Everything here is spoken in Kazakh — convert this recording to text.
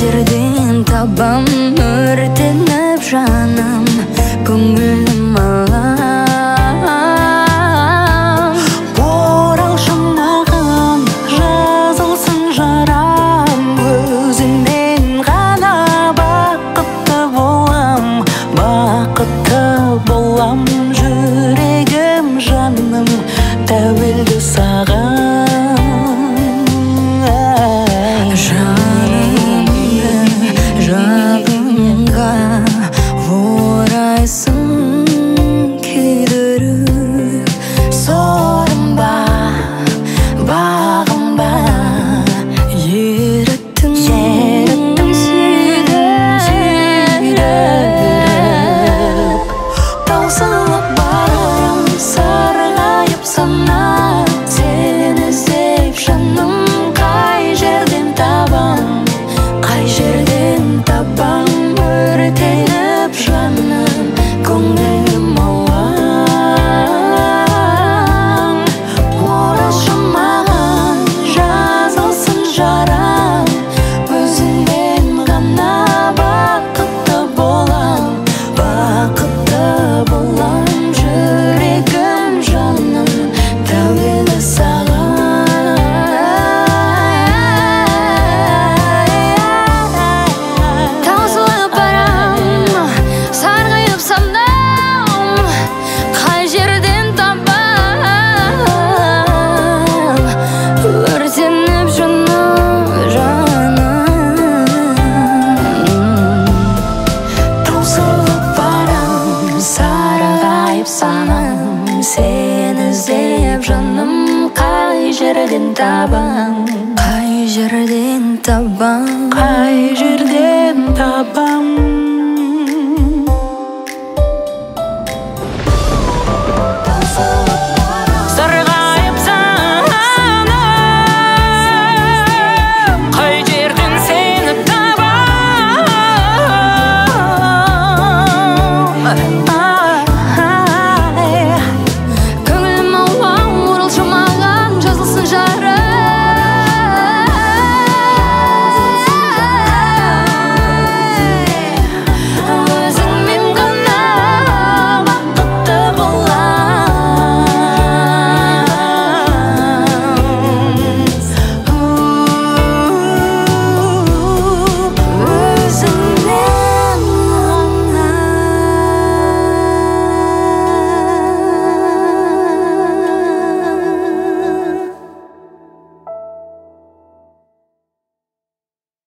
жерден табам өртеніп жаным көңілім алам. Оралшы маған жазылсын жарам, өзіңмен ғана бақытты болам, бақытты болам. Жүрегім жаным тәуелді саған. Жанымға орайсың күйдіріп, сорынба, бағынба, еріттің сүйдіріп. Таусылып барам, сарғайып санам, сені іздеп жаным, қай жерден табам, қай жерден табам, өртеніп жаным көңілім алаң. Оралшы маған жазылсын жарам, өзіңмен ғана бақытты болам, бақытты болам. Жүрегім жаным тәуелді саған. Таусылып барам, сарғайып санам, қай жерден табам, өртеніп жаным. Таусылып барам, сарғайып санам, сені іздеп жаным, қай жерден табам, қай жерден табам, Қай жерден табам.